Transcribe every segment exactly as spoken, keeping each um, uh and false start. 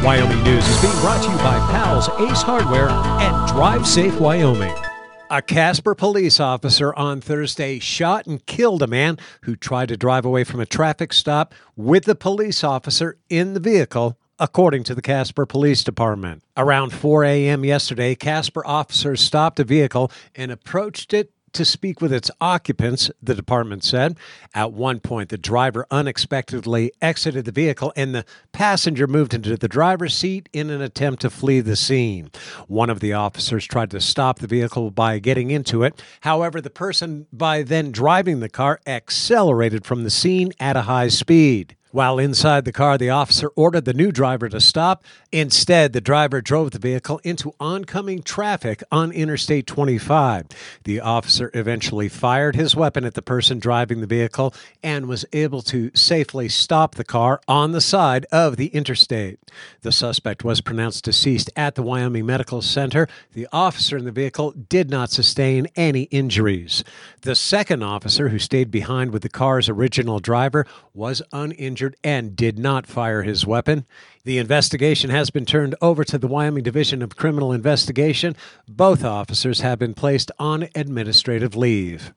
Wyoming News is being brought to you by Pals Ace Hardware and Drive Safe Wyoming. A Casper police officer on Thursday shot and killed a man who tried to drive away from a traffic stop with the police officer in the vehicle, according to the Casper Police Department. Around four a.m. yesterday, Casper officers stopped a vehicle and approached it to speak with its occupants, the department said. At one point, the driver unexpectedly exited the vehicle and the passenger moved into the driver's seat in an attempt to flee the scene. One of the officers tried to stop the vehicle by getting into it. However, the person, by then driving the car, accelerated from the scene at a high speed. While inside the car, the officer ordered the new driver to stop. Instead, the driver drove the vehicle into oncoming traffic on Interstate twenty-five. The officer eventually fired his weapon at the person driving the vehicle and was able to safely stop the car on the side of the interstate. The suspect was pronounced deceased at the Wyoming Medical Center. The officer in the vehicle did not sustain any injuries. The second officer, who stayed behind with the car's original driver, was uninjured and did not fire his weapon. The investigation has been turned over to the Wyoming Division of Criminal Investigation. Both officers have been placed on administrative leave.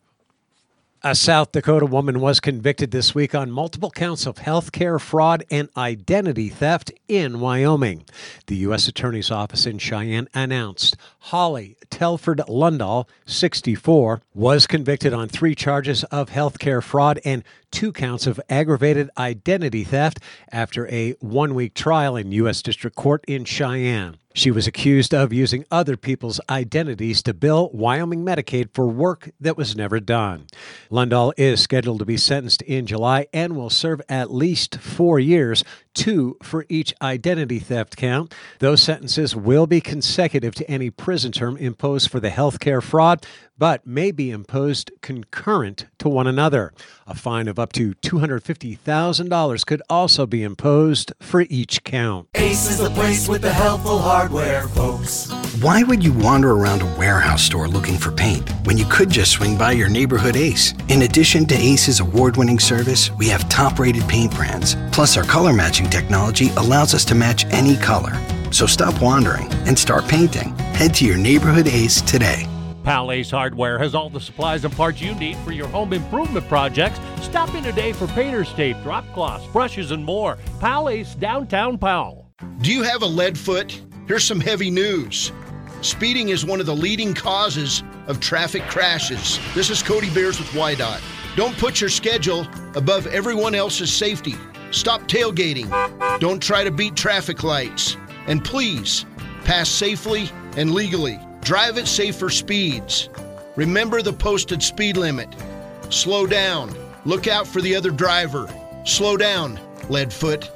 A South Dakota woman was convicted this week on multiple counts of health care fraud and identity theft in Wyoming. The U S Attorney's Office in Cheyenne announced Holly Telford Lundahl, sixty-four, was convicted on three charges of health care fraud and two counts of aggravated identity theft after a one-week trial in U S District Court in Cheyenne. She was accused of using other people's identities to bill Wyoming Medicaid for work that was never done. Lundahl is scheduled to be sentenced in July and will serve at least four years, two for each identity theft count. Those sentences will be consecutive to any prison term imposed for the health care fraud, but may be imposed concurrent to one another. A fine of up to two hundred fifty thousand dollars could also be imposed for each count. Ace is the place with the helpful hardware, folks. Why would you wander around a warehouse store looking for paint when you could just swing by your neighborhood Ace? In addition to Ace's award-winning service, we have top-rated paint brands. Plus, our color matching technology allows us to match any color. So stop wandering and start painting. Head to your neighborhood Ace today. Pal Ace Hardware has all the supplies and parts you need for your home improvement projects. Stop in today for painter's tape, drop cloths, brushes, and more. Pal Ace, downtown Powell. Do you have a lead foot? Here's some heavy news. Speeding is one of the leading causes of traffic crashes. This is Cody Beers with Y DOT. Don't put your schedule above everyone else's safety. Stop tailgating. Don't try to beat traffic lights. And please, pass safely and legally. Drive at safer speeds. Remember the posted speed limit. Slow down. Look out for the other driver. Slow down, Leadfoot.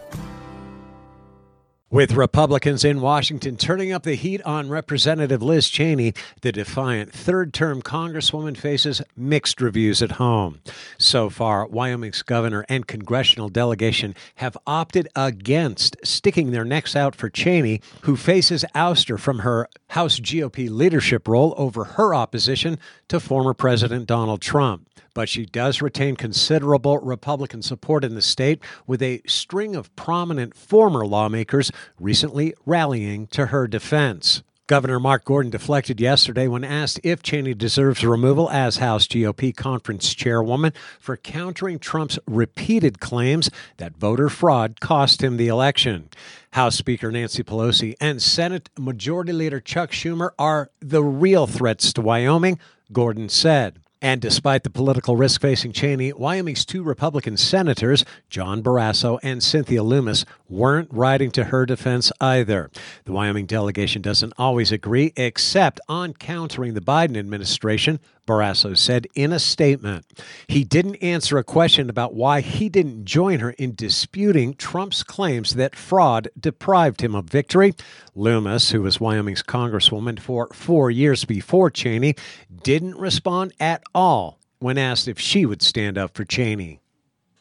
With Republicans in Washington turning up the heat on Representative Liz Cheney, the defiant third-term Congresswoman faces mixed reviews at home. So far, Wyoming's governor and congressional delegation have opted against sticking their necks out for Cheney, who faces ouster from her House G O P leadership role over her opposition to former President Donald Trump. But she does retain considerable Republican support in the state, with a string of prominent former lawmakers recently rallying to her defense. Governor Mark Gordon deflected yesterday when asked if Cheney deserves removal as House G O P conference chairwoman for countering Trump's repeated claims that voter fraud cost him the election. House Speaker Nancy Pelosi and Senate Majority Leader Chuck Schumer are the real threats to Wyoming, Gordon said. And despite the political risk facing Cheney, Wyoming's two Republican senators, John Barrasso and Cynthia Lummis, weren't riding to her defense either. The Wyoming delegation doesn't always agree, except on countering the Biden administration, Barrasso said in a statement. He didn't answer a question about why he didn't join her in disputing Trump's claims that fraud deprived him of victory. Lummis, who was Wyoming's congresswoman for four years before Cheney, didn't respond at all when asked if she would stand up for Cheney.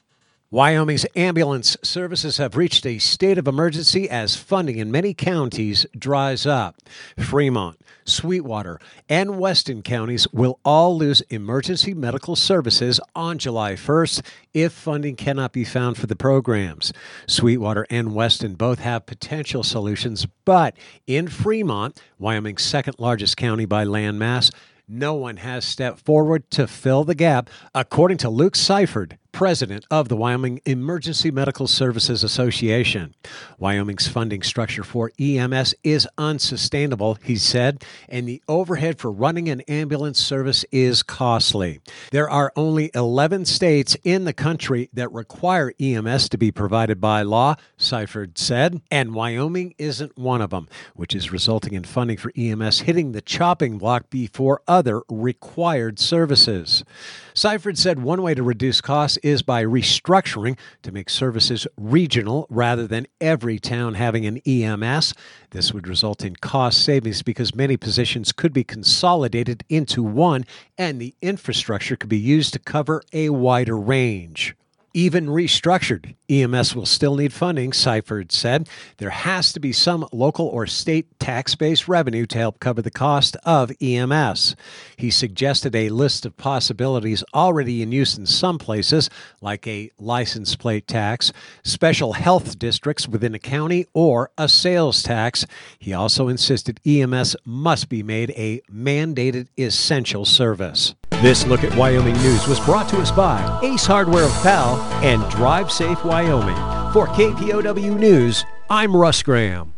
Wyoming's ambulance services have reached a state of emergency as funding in many counties dries up. Fremont, Sweetwater, and Weston counties will all lose emergency medical services on July first if funding cannot be found for the programs. Sweetwater and Weston both have potential solutions, but in Fremont, Wyoming's second largest county by land mass, no one has stepped forward to fill the gap, according to Luke Seifert, president of the Wyoming Emergency Medical Services Association. Wyoming's funding structure for E M S is unsustainable, he said, and the overhead for running an ambulance service is costly. There are only eleven states in the country that require E M S to be provided by law, Seifert said, and Wyoming isn't one of them, which is resulting in funding for E M S hitting the chopping block before other required services. Seifert said one way to reduce costs is by restructuring to make services regional rather than every town having an E M S. This would result in cost savings because many positions could be consolidated into one and the infrastructure could be used to cover a wider range. Even restructured, E M S will still need funding, Seifert said. There has to be some local or state tax-based revenue to help cover the cost of E M S. He suggested a list of possibilities already in use in some places, like a license plate tax, special health districts within a county, or a sales tax. He also insisted E M S must be made a mandated essential service. This Look at Wyoming News was brought to us by Ace Hardware of Powell and Drive Safe Wyoming. For K P O W News, I'm Russ Graham.